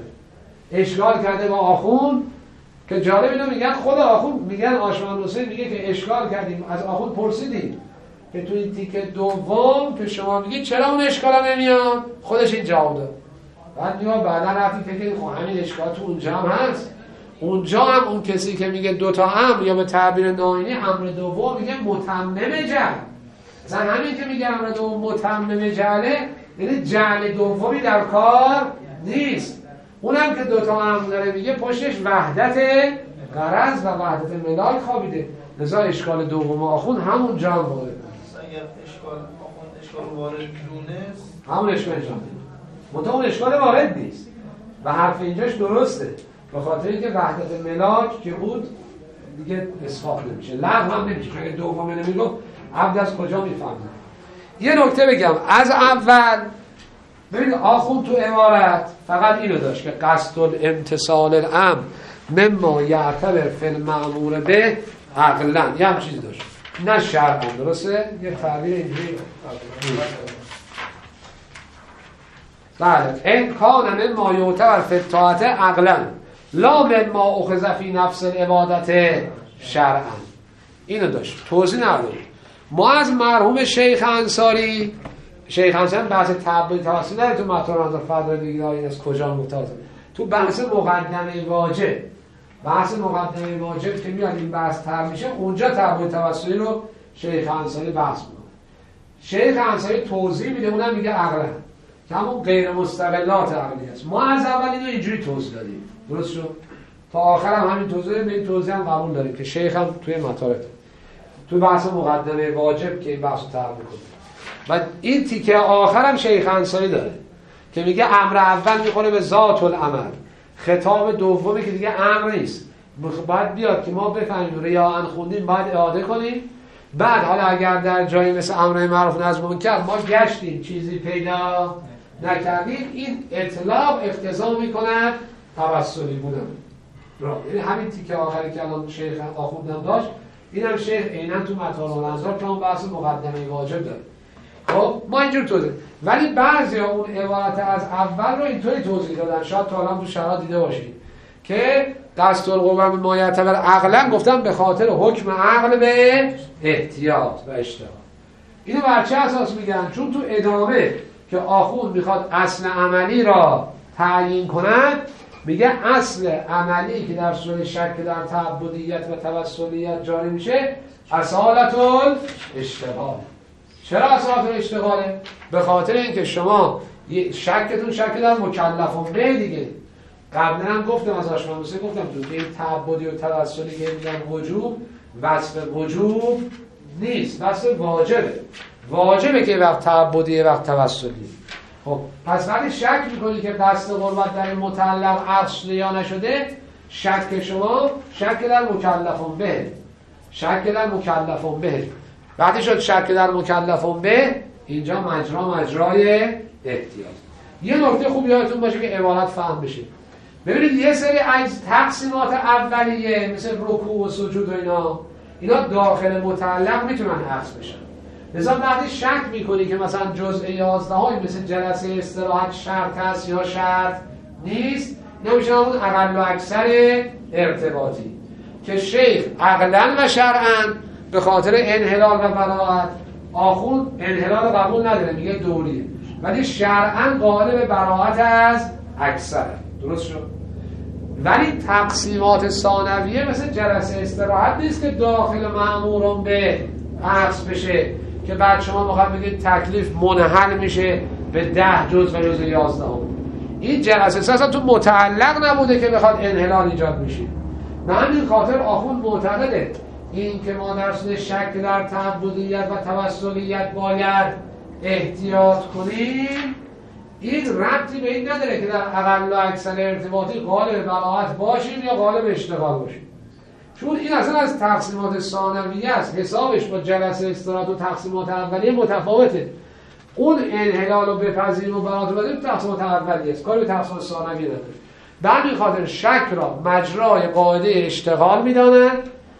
اشکال کرده با آخوند که جالب اینو میگن، خود آخوند میگن، آشمند حسین میگه که اشکال کردیم، از آخوند پرسیدیم که تو این تیکه دوم که شما میگید چرا اون اشکالا نمیاد، خودش این جواب داد. بعد میگم بعدا رفتید فکر خب همین اشکال تو اونجا هم هست. اونجا هم اون کسی که میگه دوتا امر یا به تعبیر ناینی امر دوم میگه متمم جعل. مثلا همین که میگه امر دوم متمم جعله، یعنی جعل دومی در کار نیست. اونم که دوتا امر داره میگه پشتش وحدت غرض و وحدت ملاک خوابیده. لذا اشکال دوم آخوند همون جا وارد. اگر اشکال وارد دونست همون اشکال جان منطقه اون اشکال وارد نیست و حرف اینجاش درسته به خاطر اینکه وحدت ملاک که بود دیگه اصفاق نمیشه، لغو هم نمیشه. اگه دومه نمیگفت عبد از کجا میفهمه؟ یه نکته بگم از اول، ببینید آخوند تو عبارت فقط اینو داشت که قصد الامتصال الامر مما یعتبر فی المأمور به عقلا، یه هم چیزی داشت نه شرعا. درسته؟ یه تعبیر اینجوری بله این کان مما یعتبر فی الطاعت عقلا لا مما اخذ فی نفس العبادت شرعا. اینو داشت توضیح نداریم. ما از مرحوم شیخ انصاری بحث تعبد توسل نداره تو مطالب از فضل دیگه این از کجا متازه تو بحث مقدمه واجب. بحث مقدمه واجب که میاد این بحث تر میشه اونجا تعبد توسلی رو شیخ انصاری بحث میکنه. شیخ انصاری توضیح میده، اونم میگه عقلا که همون غیر مستقلات عقلی است. ما از اول اینو اینجوری توضیح دادیم، درست شد؟ تا آخر هم همین توضیح، به این توضیح هم قبول داریم که شیخ هم توی مطالب توی بحث مقدمه واجب که این بحث رو تعریف میکنه. و این تیکه آخرم شیخ انصاری داره که میگه امر اول میخوره به ذات العمل، خطاب دومی که دیگه امر نیست باید بیاد که ما بفهمیم ریاء خوندیم باید اعاده کنیم. بعد حالا اگر در جایی مثل امر معروف نهی از منکر ما گشتیم چیزی پیدا نکردیم، این اطلاق اقتضا میکند توسلی بودن. یعنی همین تیکه آخری که الان شیخ آخوندم داشت اینم شیخ عیناً تو مطالب الانظار که اون بحث مقدمه واجب داره. خب ما اینجور توضیح، ولی بعضیا اون عبارت از اول رو اینطوری توضیح دادن، شاید تا الان تو شرح دیده باشید که دستورالقوه به ما یعتبر عقلا گفتم به خاطر حکم عقل به احتیاط و اشتباه. اینو بر چه اساس میگن؟ چون تو ادامه که آخوند میخواد اصل عملی را تعیین کند میگه اصل عملی که در صورت شک در تعبدیت و توسلیت جاری میشه اصالت الاشتغال. چرا اصالت الاشتغاله؟ به خاطر اینکه شما شکتون شک در مکلفون به دیگه. قبلا هم گفتم از آشمانوسه گفتم تو این تعبدی و توسلی که میگن وجوب، وصف وجوب نیست، وصف واجبه. واجبه که وقت تعبدی وقت توسلی. خب پس وقتی شک میکنی که دست قربت در این متعلق عقل یا نشده، شک شما شک در مکلفون به، شک در مکلفون به. وقتی شد شک در مکلفون به، اینجا مجرای احتیاط. یه نکته خوب یادتون باشه که عبارت فهم بشه. ببینید یه سری از تقسیمات اولیه مثل رکوع و سجود و اینا داخل متعلق میتونن حذف بشن. لذا وقتی شک میکنی که مثلا جزء 11 های مثل جلسه استراحت شرط هست یا شرط نیست، نمیشه اون اقل و اکثر ارتباطی که شیخ عقلا و شرعا به خاطر انحلال و براءت، آخوند انحلال قبول نداره میگه دوریه، ولی شرعا قائل به براءت از اکثر. درست شد؟ ولی تقسیمات ثانویه مثل جلسه استراحت نیست که داخل مأمورون به عکس بشه که بعد شما میخواد بگید تکلیف منحل میشه به 10 جزء و جزء 11. این جلسه اصلا تو متعلق نبوده که بخواد انحلال ایجاد میشه. به همین خاطر آخوند معتقده این که ما در صورت شک در تعبدیت و توسلیت باید احتیاط کنیم، این ربطی به این نداره که در اقل و اکثر ارتباطی قالب براءت باشیم یا قالب اشتغال باشیم، چون این اصلا از تقسیمات ثانویه است. حسابش با جلسه استراحت و تقسیمات اولیه متفاوته. اون انحلال رو بپذیریم و براءت رو بدیم تقسیمات اولیه است، کاری به تقسیمات ثانویه نداره. به همین خاطر شک را مجرای قاعده اشتغال میدانند،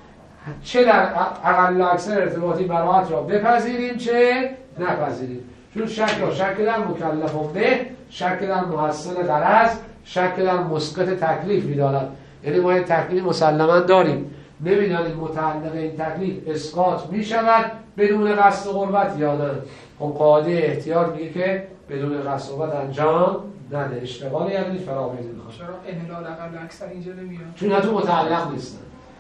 چه در اقل و اکثر ارتباطی براءت را بپذیریم چه نپذیریم، چون شک را شک در مکلفون به، شک در محصل غرض، شک در مسقط تکلیف می‌داند. یعنی ما یک تکلیف مسلماً داریم نمیدانید متعلق این تکلیف اسقاط می شود بدون قصد قربت یا نه. خب قاعده احتیاط میگه که بدون قصد قربت انجام نده. اشتغال یعنی فراموشی میخواد. چرا انحلال اقل اکثر اینجا نمیاد؟ چون تو متعلق نیستن.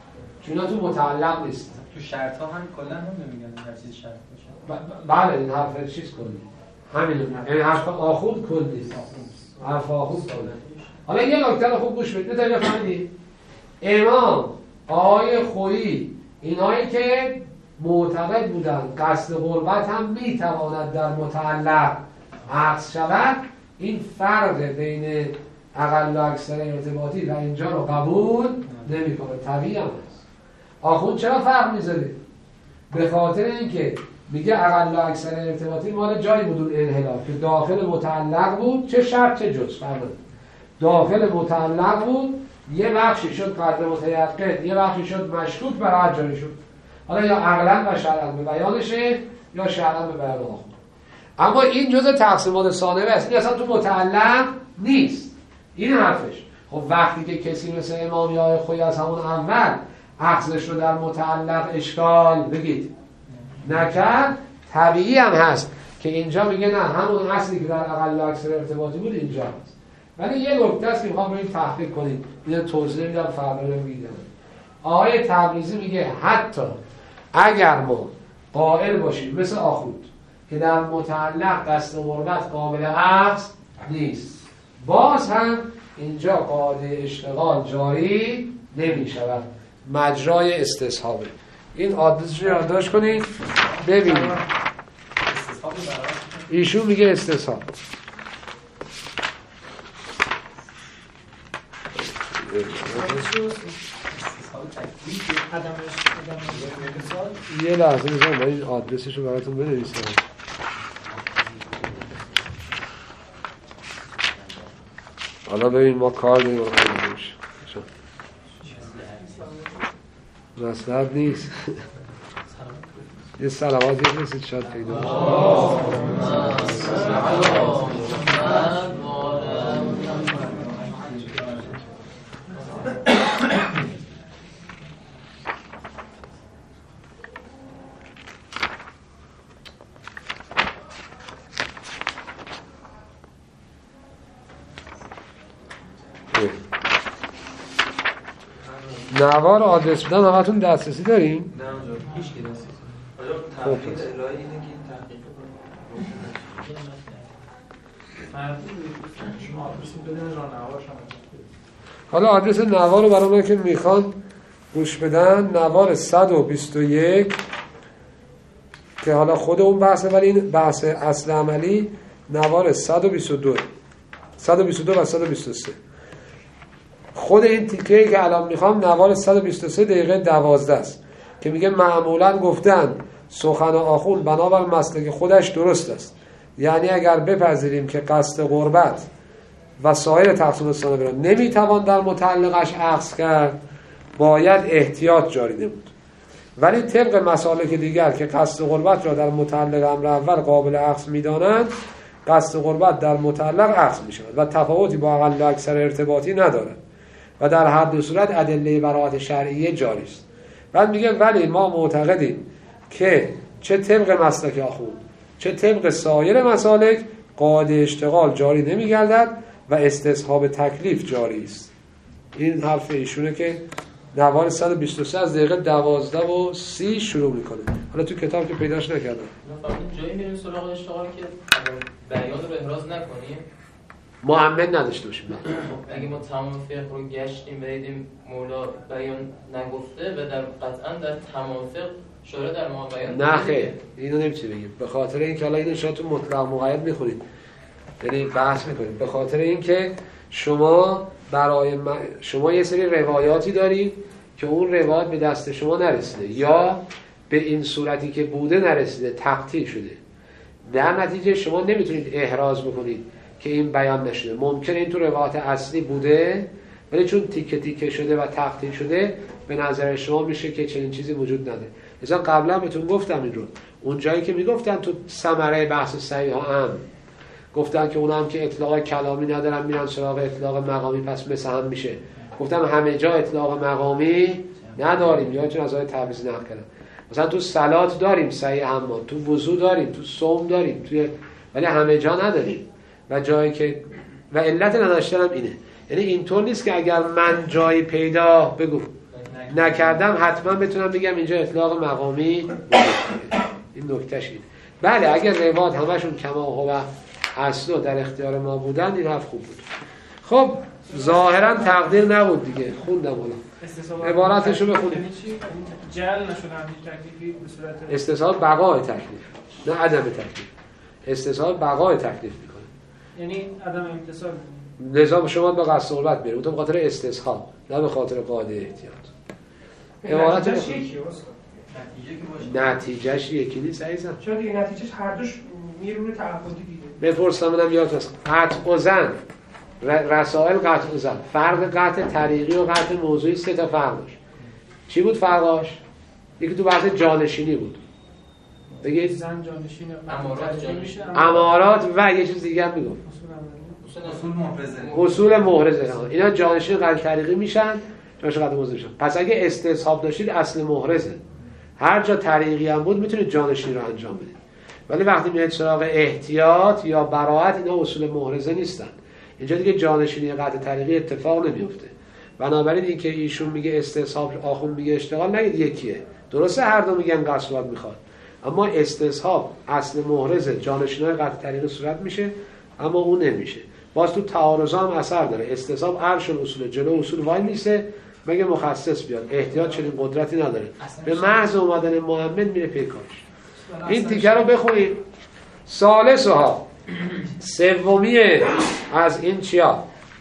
تو شرط ها هم کلا هم نمیگن هر چیز شرط باشه. بله این حرف چیز کلی همین یعنی حرف آخوند کلی حرف آخوند کلی. حالا یه نکته رو خوب گوش بدید تا بفهمید. امام آقای خویی اینایی که معتقد بودن قصد قربت هم میتواند در متعلق عکس شود، این فرق بین اقل و اکثر ارتباطی و اینجا رو قبول نمیکنه. طبیعی هم هست. آخوند چرا فرق میذاره؟ به خاطر اینکه میگه اقل و اکثر ارتباطی مال جایی بود انحلال که داخل متعلق بود، چه شرط چه جز فرق داخل متعلق بود، یه بخشی شد قدر متیقن، یه بخشی شد مشکوک برای جاری شد. حالا یا عقلا و شرعا به بیانشه یا شرعا به بیان آخوند. اما این جزء تقسیمات ثانویه است. این اصلا تو متعلق نیست. این حرفش. خب وقتی که کسی مثل امامی های خویی از همون اول اخذش رو در متعلق اشکال بگید نکرد، طبیعی هم هست که اینجا میگه نه همون اصلی که در اقل و اکثر ارتباطی بود اینجا هست. ولی یه نکته است که میخوام رو این تحقیق کنید، اینو توضیح میدم فردا رو میگم. آقای تبریزی میگه حتی اگر ما قائل باشیم مثل آخوند که در متعلق قصد قربت قابل اخذ نیست، باز هم اینجا قاعده اشتغال جاری نمی شود، مجرای استصحابه. این آدرسش رو یادداشت کنید ببینید. ایشون میگه استصحاب. یه لحظه میذارم این آدرسش رو براتون بنویسم. حالا ببین ما کار داریم مصلحت نیست. یه سلامات رسید شاید پیدا نوار آدرس بدن همتون دسترسی داریم؟ نه اونجا هیچ کی دسترسی. خب تحقیق الهی اینه که تحقیق حالا آدرس نوار رو برای من که میخوان گوش بدن، نوار 121 که حالا خود اون بحثه، ولی این بحث اصل عملی نوار 122 و 123. خود این تیکه‌ای که الان میخوام نوار 123 دقیقه 12 است که میگه معمولا گفتن سخن آخوند بنابر مسلک خودش درست است. یعنی اگر بپذیریم که قصد قربت و سایر تقسیم ثانوی را نمیتوان در متعلقش اخذ کرد، باید احتیاط جاری نمود. ولی طبق مسالک دیگر که قصد قربت را در متعلق امر اول قابل اخذ میدانند، قصد قربت در متعلق اخذ میشود و تفاوتی با اقل و اکثر ارتباطی ندارد و در هر دو صورت ادله براءت شرعیه جاری است. بعد میگه ولی ما معتقدیم که چه طبق مسلک آخوند چه طبق سایر مسالک قاعده اشتغال جاری نمیگردد و استصحاب تکلیف جاری است. این حرف ایشونه که نوار 123 از دقیقه 12 و 30 شروع میکنه. حالا تو کتاب که پیداش نکردم. ما فقط جایی میریم سراغ اشتغال که بیان رو احراز نکنیم، معمد نداشته باشیم. اگه ما تمام فقه رو گشتیم و دیدیم مولا بیان نگفته و در قطعا در تمام فقه شورا در ما بیان نه خیر، اینو نمیشه بگیم. به خاطر اینکه حالا اینو شما تو مطلق مقید میخونید، یعنی بحث میکنید. به خاطر اینکه شما برای شما یه سری روایاتی دارید که اون روایات به دست شما نرسیده یا به این صورتی که بوده نرسیده، تقطیع شده. در نتیجه شما نمیتونید احراز بکنید که این بیان نشده. ممکنه این تو روایات اصلی بوده ولی چون تیکه تیکه شده و تقطیع شده به نظر شما میشه که چنین چیزی وجود نداره. مثلا قبلا بهتون گفتم این رو، اون جایی که میگفتن تو ثمره بحث صحیح هم گفتن که اونا هم که اطلاق کلامی ندارن میرن سراغ اطلاق مقامی، پس مثل هم میشه. گفتم همه جا اطلاق مقامی نداریم، یا چون از آیه تعویض نقل کردن. مثلا تو صلات داریم سعی حمام، تو وضو داریم، تو صوم داریم، ولی همه جا نداریم. و جایی که و علت نداشتن هم اینه، یعنی اینطور نیست که اگر من جایی پیدا نکردم حتما بتونم بگم اینجا اطلاق مقامی. این نکتهش اینه. بله اگر روایات همشون کما هو اصلا در اختیار ما بودن این حرف خوب بود. خب ظاهرا تقدیر نبود دیگه، خوندم حالا عبارتشو بخونیم. جل نشدن تکلیفی به صورت استصحاب بقای تکلیف، نه عدم تکلیف. استصحاب بقای تکلیف میکنه، یعنی عدم امتصال. لذا شما به قصد قربت بریم تو به خاطر استصحاب نه به خاطر قاعده احتیاط. عبارتش یکیه نتیجهش یکی نیست عزیزم. چرا دیگه نتیجهش هر دوش میرونه تعهدی دیگه. بپرسم منم یاد هست قطع و زن رسائل قطع و زن، فرق قطع طریقی و قطع موضوعی 3 تا فرق داشت. چی بود فرقاش؟ یکی تو بحث جانشینی بود. بگید زن جانشین، امارات و یه چیز دیگه هم میگم اصول محرزه. اینا جانشین قطع طریقی میشن، جانشین قطع موضوعی میشن. پس اگه استصحاب داشتید اصل محرزه، هر جا طریقی هم بود میتونید جانشین رو انجام بدید. ولی وقتی میاد سراغ احتیاط یا براءت اینا اصول محرزه نیستن. اینجا دیگه جانشینی قطع طریقی اتفاق نمیفته. بنابراین این که ایشون میگه استصحاب، آخوند میگه اشتغال، نگید یکیه. درسته هر دو میگن قصد میخواد، اما استصحاب اصل محرزه، جانشینای قطع طریقی صورت میشه اما اون نمیشه. باز تو تعارضا هم اثر داره. استصحاب عرش الاصول جلو اصول وای میسه مگه مخصص بیاد. احتیاط چنین قدرتی نداره، به محض اومدن محمد میره پیکارش. این تیکه رو بخونیم. ثالثها، سومی از این چیا؟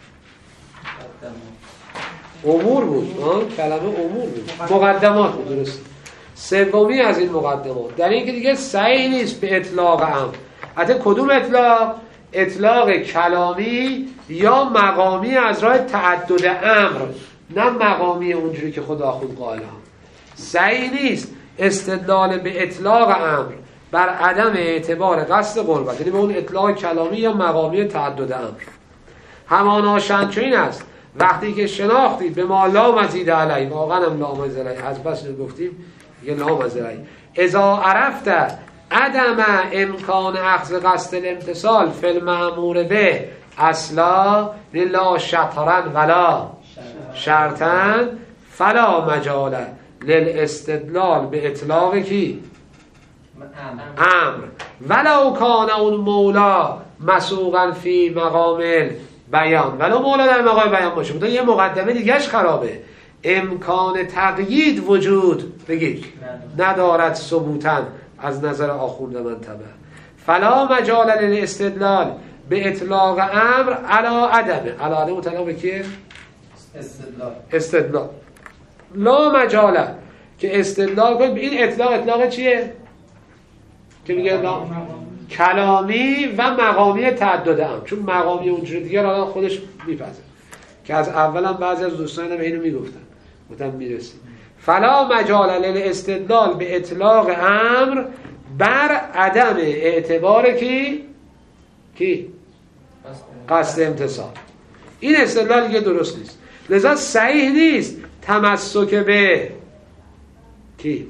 امور بود. کلمه امور بود، مقدمات بود. درست. سومی از این مقدمات در این که دیگه صحیح نیست به اطلاق امر. حتی کدوم اطلاق؟ اطلاق کلامی یا مقامی از راه تعدد امر، نه مقامی اونجوری که خدا خود قائل هم. صحیح نیست استدلال به اطلاق امر بر عدم اعتبار قصد قربت، یعنی به اون اطلاق کلامی یا مقامی تعدد امر. همانا شنچین است وقتی که شناختید به ما لا مزید علی، واقعا هم لا مزید علی، از بس گفتیم یه لا مزید علی، اذا عرفت عدم امکان اخذ قصد الامتصال فی المأمور به اصلا لا شطرا ولا شرطا فلا مجال للاستدلال به اطلاق کی؟ امر ولو کان اون مولا مسوقا فی مقام بیان، ولو مولا در مقام بیان باشه. بودن یه مقدمه دیگهش خرابه، امکان تقیید وجود بگید ندارد ثبوتا از نظر آخوند منطبه. فلا مجال للاستدلال به اطلاق امر علا عدمه. علا عدم مطلق به کیه؟ استدلال. لا مجاله که استدلال کنید. این اطلاق چیه؟ که میگه کلامی و مقامی تعدد امر، چون مقامی اونجوری دیگه الان خودش میپذه که از اولم بعضی از دوستان به اینو میگفتن متن میرسیم. فلا مجال للاستدلال به اطلاق امر بر عدم اعتبار کی؟ قصد امتصال. این استدلال دیگه درست نیست. لذا صحیح نیست تمسک به کی؟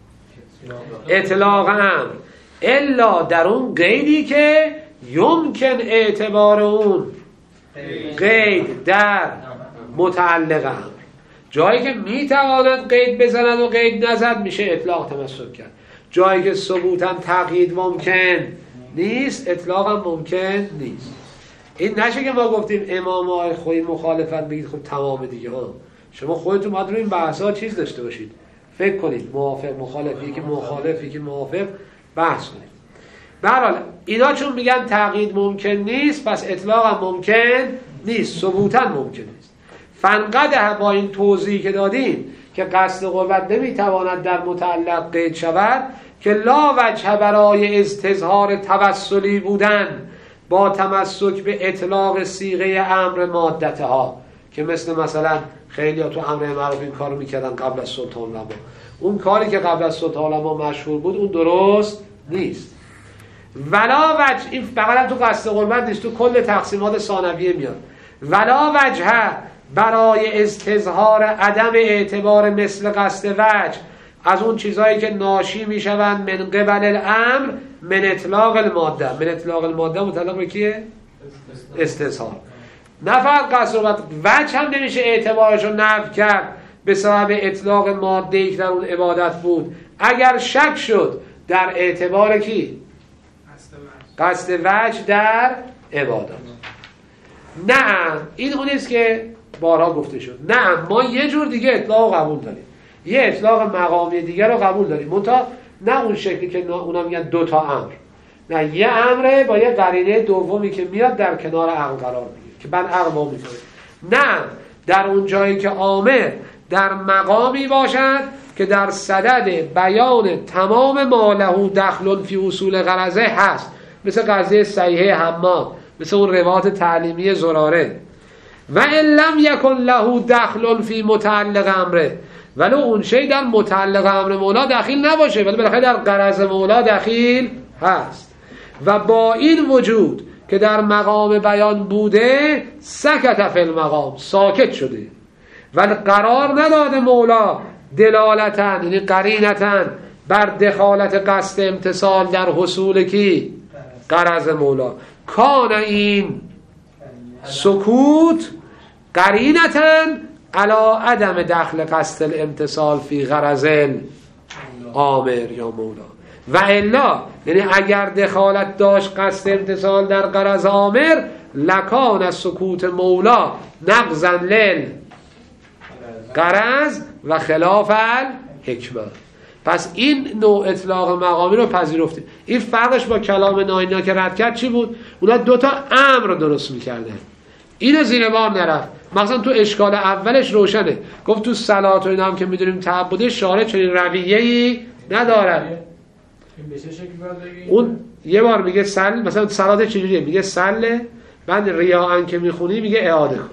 اطلاق امر الا در اون قیدی که یمکن اعتبار اون قید در متعلق امر. جایی که میتواند قید بزند و قید نزد میشه اطلاق تمسک کرد. جایی که ثبوتا تقیید ممکن نیست اطلاق هم ممکن نیست. این نشه که ما گفتیم امام آقای خویی مخالفت بگید خب تمام دیگه ها. شما خودتون باید روی این بحثا چیز داشته باشید، فکر کنید موافق مخالف، یکی مخالف یکی موافق، بحث کنید. به هر حال اینا چون میگن تقیید ممکن نیست پس اطلاق هم ممکن نیست، ثبوتا ممکن نیست. فنقده با این توضیحی که دادیم که قصد قربت نمیتواند در متعلق قید شود که لا وجه برای استظهار توسلی بودن با تمسک به اطلاق صیغه امر مادتها، که مثلا خیلی ها تو امر معروف این کارو میکردن قبل از سلطان العلما. اون کاری که قبل از سلطان العلما مشهور بود اون درست نیست. ولا وجه، این فقط تو قصد قربت نیست، تو کل تقسیمات ثانویه میاد. ولا وجه برای استظهار عدم اعتبار مثل قصد وجه از اون چیزهایی که ناشی میشوند من قبل الامر من اطلاق الماده. من اطلاق الماده متعلق به کیه؟ استظهار. نه فقط قصد وجه هم نمیشه اعتبارش رو نفی کرد به سبب اطلاق ماده‌ای که در اون عبادت بود اگر شک شد در اعتبار کی؟ قصد وجه در عبادت. نه این اونیست که بارها گفته شد. نه ما یه جور دیگه اطلاق قبول داریم، یه اطلاق مقامی دیگر رو قبول داریم، منتها نه اون شکلی که اونا میگن دوتا امر، نه یه امره با یه قرینه دومی که میاد در کنار عقل قرار میگیره که بعد عقل با میکنه. نه در اون جایی که امر در مقامی باشد که در صدد بیان تمام ما له دخل فی اصول غرضه هست، مثل قضیه صحیحه حماد، مثل اون روایات تعلیمی زراره. و ان لم یکن له دخل فی متعلق امره، ولو اون شی در متعلق امر مولا دخیل نباشه ولی بالاخره در غرض مولا دخیل هست. و با این وجود که در مقام بیان بوده سکت فی المقام، ساکت شده ولی قرار نداده مولا دلالتن یعنی قرینتن بر دخالت قصد امتصال در حصول کی؟ غرض مولا. کان این سکوت قرینتن علا عدم دخل قصد الامتصال فی غرض آمر یا مولا. و الا یعنی اگر دخالت داشت قصد امتصال در غرض آمر لکان از سکوت مولا نقضا لل غرض و خلاف الحکمه. پس این نوع اطلاق مقامی رو پذیرفتیم. این فرقش با کلام ناینا که رد کرد چی بود؟ اونا دوتا امر رو درست میکردن، اینو زیر بار نرفت. مثلا تو اشکال اولش روشنه، گفت تو صلات و اینا هم که میدونیم تعبده شارع چنین رویه‌ای نداره. اون یه بار میگه سل، مثلا صلات چجوریه؟ میگه سل، بعد ریاءن که میخونی میگه اعاده کن،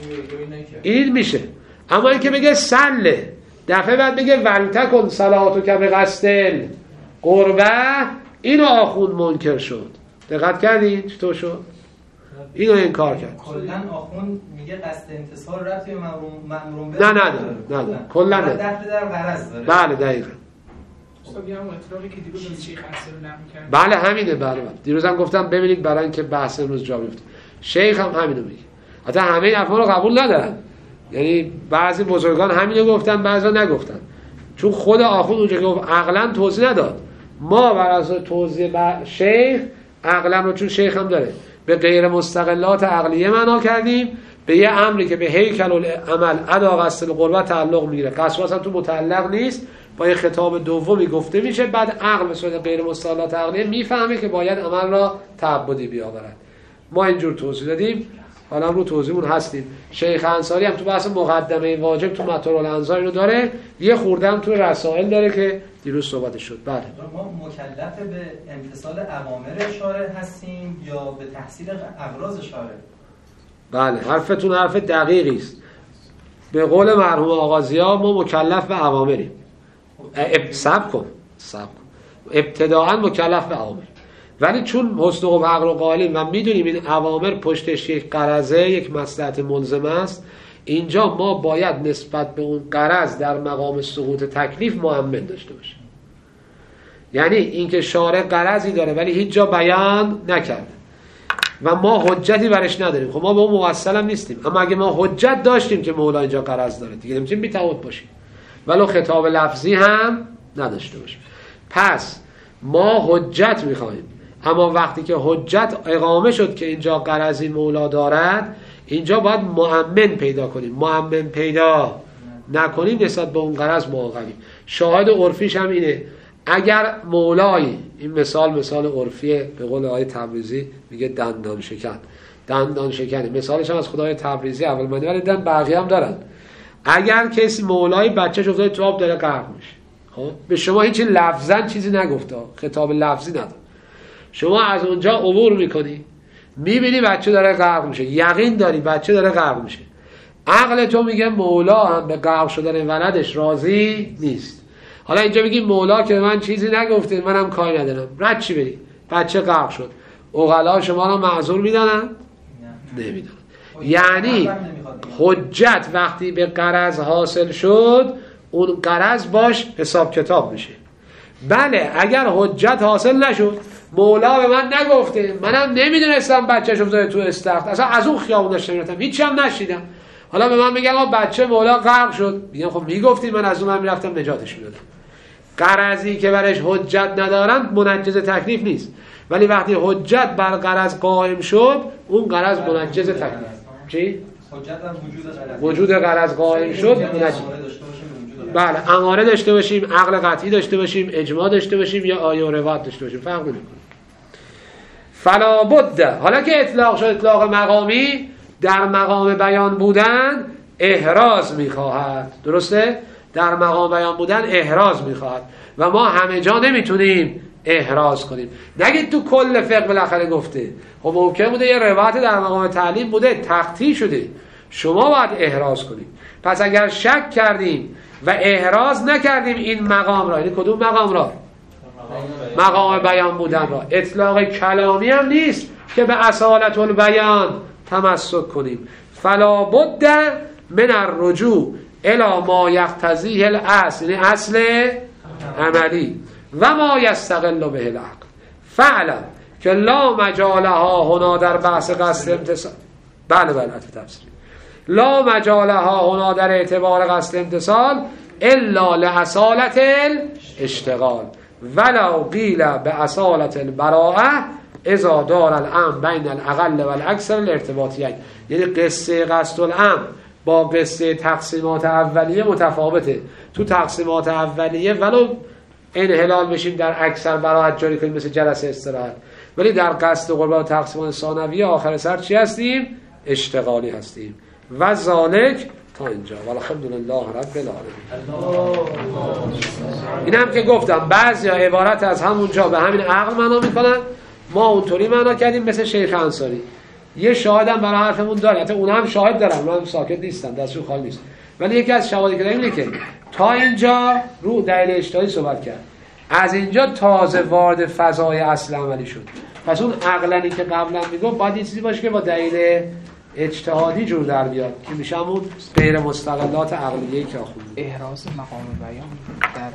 این میشه. اما این که میگه سل دفعه بعد میگه ولتکن صلاتو که به قصد قربه، اینو آخوند منکر شد. دقت کردید چطور شد؟ اینو انکار کرد. کلا آخوند میگه قصد امتصال ربطی به مأمورون نه نداره کلا نداره، دخل در غرض داره. بله دقیقاً. استاد همون اطلاقی که دیروز شیخ حسن رو نمی کرد. بله همینه. بله دیروز هم گفتم ببینید برای اینکه بحث امروز جا بیفته. شیخ هم همینو میگه. حتی همه افعال رو قبول ندارن، یعنی بعضی بزرگان همینو گفتن بعضا نگفتن، چون خود آخوند اونجا گفت عقلا توضیح نداد. ما بر اساس توضیح شیخ عقلا رو، چون شیخ هم داره، به غیر مستقلات عقلیه معنا کردیم، به یه امری که به هیکل العمل ادا قصد القربه تعلق میگیره. قصد اصلا تو متعلق نیست، با یه خطاب دومی گفته میشه، بعد عقل به صورت غیر مستقلات عقلیه میفهمه که باید عمل را تعبدی بیاورد. ما اینجور توضیح دادیم، حالا رو توضیحمون هستیم. شیخ انصاری هم تو بحث مقدمه واجب تو مطالب الانظار رو داره، یه خورده هم تو رسائل داره که دیروز صحبتش شد. بله ما مکلف به امتصال اوامر شارع هستیم یا به تحصیل اغراض شارع؟ بله حرفتون حرف دقیقی است. به قول مرحوم آغازی‌ها ما مکلف به اوامریم. صبر کن. ابتداءً مکلف به اوامر، ولی چون حسن و عقل و قائلیم و میدونیم این اوامر پشتش یک غرضه، یک مصلحت ملزم است، اینجا ما باید نسبت به اون غرض در مقام سقوط تکلیف مؤمن داشته باشیم. یعنی اینکه شارع غرضی داره ولی هیچ جا بیان نکرده و ما حجتی برش نداریم، خب ما به اون موصل هم نیستیم. اما اگه ما حجت داشتیم که مولا اینجا غرض داره دیگه نمیتونیم بی‌تفاوت باشیم، ولو خطاب لفظی هم نداشته باشیم. پس ما حجت میخوایم، اما وقتی که حجت اقامه شد که اینجا غرضی مولا دارد، اینجا باید مؤمن پیدا کنیم. مؤمن پیدا نکنیم نسبت به اون غرض معاقبیم. شاهد عرفیش هم اینه، اگر مولایی، این مثال عرفیه، به قول آقای تبریزی میگه دندان شکن مثالش هم از خدای تبریزی اول منی، ولی دیدن بقیه هم دارن. اگر کسی مولای بچه‌ش افتاده تو آب داره غرق میشه، خب به شما هیچ لفظاً چیزی نگفته، خطاب لفظی نداره، شما از اونجا عبور میکنی، میبینی بچه داره غرق میشه، یقین داری بچه داره غرق میشه، عقل تو میگه مولا هم به غرق شدن ولدش راضی نیست. حالا اینجا میگی مولا که من چیزی نگفته، منم کاری ندارم، رد چی بری؟ بچه غرق شد، عقلا شما رو معذور میدانن؟ نمیدانن. یعنی حجت وقتی به غرض حاصل شد اون غرض باش حساب کتاب میشه. بله اگر حجت حاصل نشد، مولا به من نگفته، منم نمیدونستم بچه‌شو بذاره تو استخر، اصلا از اون خیابونش نمیرفتم، هیچی هم نشیدم، حالا به من میگن بچه مولا غرق شد، میگم خب میگفتی من از اون هم میرفتم نجاتش میدادم. غرضی که برش حجت ندارن منجز تکلیف نیست، ولی وقتی حجت بر غرض قائم شد اون غرض منجز تکلیف. چی؟ وجود غرض قائم شد منجز. بله اماره داشته باشیم، عقل قطعی داشته باشیم، اجماع داشته باشیم یا آیه و روایت داشته باشیم فرق نمیکنه. فلا بد، حالا که اطلاق شد اطلاق مقامی، در مقام بیان بودن احراز میخواهد. درسته؟ در مقام بیان بودن احراز میخواهد و ما همه جا نمیتونیم احراز کنیم. نگید تو کل فقه بالاخره گفته، خب ممکن بوده یه روایت در مقام تعلیم بوده تقطیع شده، شما باید احراز کنید. پس اگر شک کردیم و احراز نکردیم این مقام را، یعنی کدوم مقام را؟ مقام بیان بودن را. اطلاق کلامی هم نیست که به اصالت البیان تمسک کنیم. فلا بد من الرجوع الی ما یقتضیه الاصل، یعنی اصل عملی و ما یستقل به العقل. فعلا که لا مجالها هنا در بحث قصد امتصال، بله تفسیر، لا مجالها هنا در اعتبار قصد امتصال الا لأصالت الاشتغال ولو قیل به اصالت البراءه اذا دار الامر بین الاقل و الاکثر الارتباطیین. یعنی قصه قصد الامر با قصه تقسیمات اولیه متفاوته. تو تقسیمات اولیه ولو انحلال بشیم در اکثر براءت جاری کنیم مثل جلسه استراحت، ولی در قصد قربان و تقسیمات ثانویه آخر سر چی هستیم؟ اشتغالی هستیم. و ذالک تا اینجا والحمدلله رب العالمین. این هم که گفتم بعضی عبارت از همونجا به همین عقل معنا میکنن، ما اونطوری معنا کردیم مثل شیخ انصاری. یه شاهدم برای حرفمون داره، حتی اون هم شاهد دارن، من ساکت نیستم، دستشون خالی نیست، ولی یکی از شواهدی که داریم اینه که تا اینجا رو دلیل اجتهادی صحبت کرد، از اینجا تازه وارد فضای اصل عملی شد. پس اون عقلنی که قبلا میگفت باید یه چیزی باشه که با دلیل اجتهادی جور در بیاد که میشه همون غیر مستقلات عقلیه‌ای که آخوندیم. احراز مقام بیان در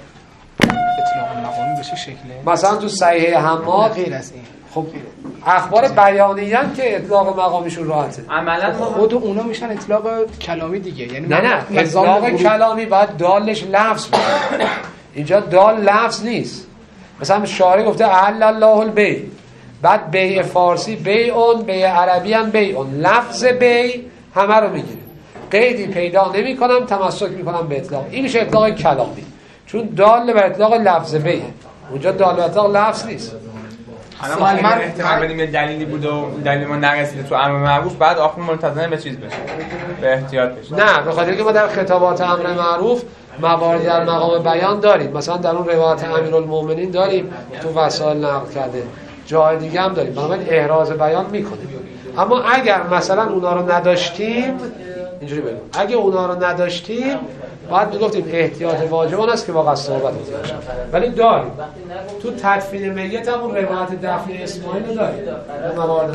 اطلاق مقامی بشه شکله مثلا تو صحیح حماد غیر از این. خب اخبار بیانیه‌اند که اطلاق مقامیشون راحته. عملاً خود اونا میشن اطلاق کلامی دیگه، یعنی نه اطلاق کلامی باید دالش لفظ باشه. اینجا دال لفظ نیست. مثلا شارع گفته احل الله البیع، بعد بیع فارسی بیعون، بیع عربی هم بیعون، لفظ بیع همه رو میگیره، قیدی پیدا نمی کنم، تمسک میکنم به اطلاق. این میشه اطلاق کلامی، چون دال بر اطلاق لفظ بیعه، اونجا دال بر اطلاق لفظ نیست. حالا ما اگر احتمال بدیم یه دلیلی بوده و دلیل ما نرسیده تو امر معروف، بعد آخر منتظر به چیز بشه، به احتیاط بشه. نه، به خاطر اینکه ما در خطابات امر معروف مواردی در مقام بیان داریم. مثلا در اون روایت امیرالمومنین داریم، تو وسائل نقل کرده، جای دیگه هم داریم، بنابراین احراز بیان میکنیم. اما اگر مثلا اونا رو نداشتیم، اینجوری بگم، اگه اونا رو نداشتیم باید میگفتیم احتیاط واجب اون است که با قصد صحبت میشه، ولی داریم. تو تدفین میت هم اون روایت دفن اسماعیل رو داریم.